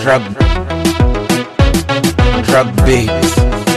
drug babies.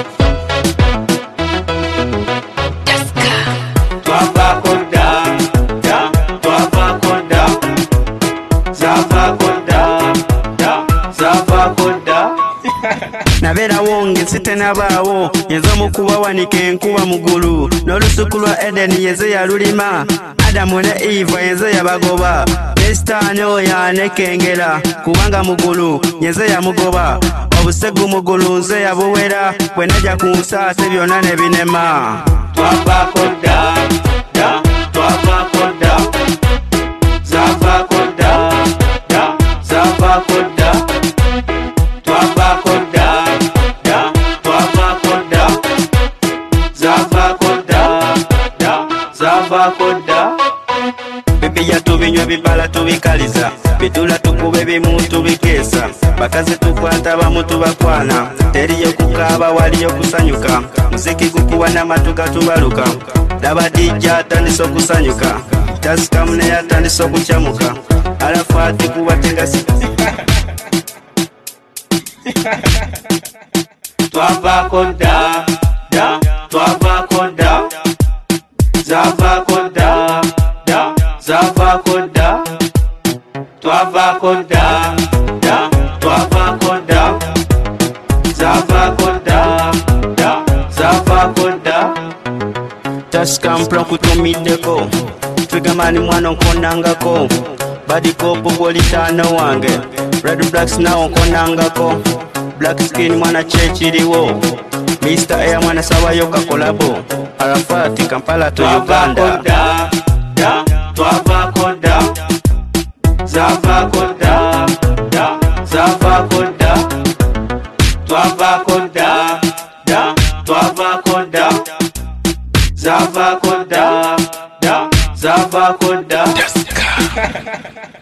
Nabera wonge sitenabaawo yenzo mukuba wanike enkuba mugulu n'olusuku lwa Eden yenze yalulima Adamu ne Eva yenze yabagoba Sitaani oyo yanekengera kubanga mugulu yenze yamugoba obusegu mugulu nze yabuwera bwe najja ku nsaase byonna ne binema twavaako dda twavaako dda zavaako dda zavaako dda twavaako dda twavaako dda zavaako dda zavaako dda bibiya tubinywa bibala tubikaliza bitula tukube bimu tubikeesa bakazi tukwata bamu tubakwana teriyo kukaaba waliyo kusanyuka muziki gukuwa n'amatuga tubaluka daba dijja atandisa okusanyuka tasikamu naye atandisa okucamuka Arafaati kuba tegasi twavaako dda twavaako dda zavaako dda zavaako dda twavaako dda twavaako dda zavaako dda zavaako dda tasikampula kutumiddeko twigamani mwana onkonangako badikopo gwolitaano wange red blacks nawo onkonangako black skin mwana kyekiriwo Mr. Air mwana sawayo kakolabo Arafaati Kampala to Uganda twavaako dda zavaako dda zavaako dda twavaako dda twavaako dda zavaako dda zavaako dda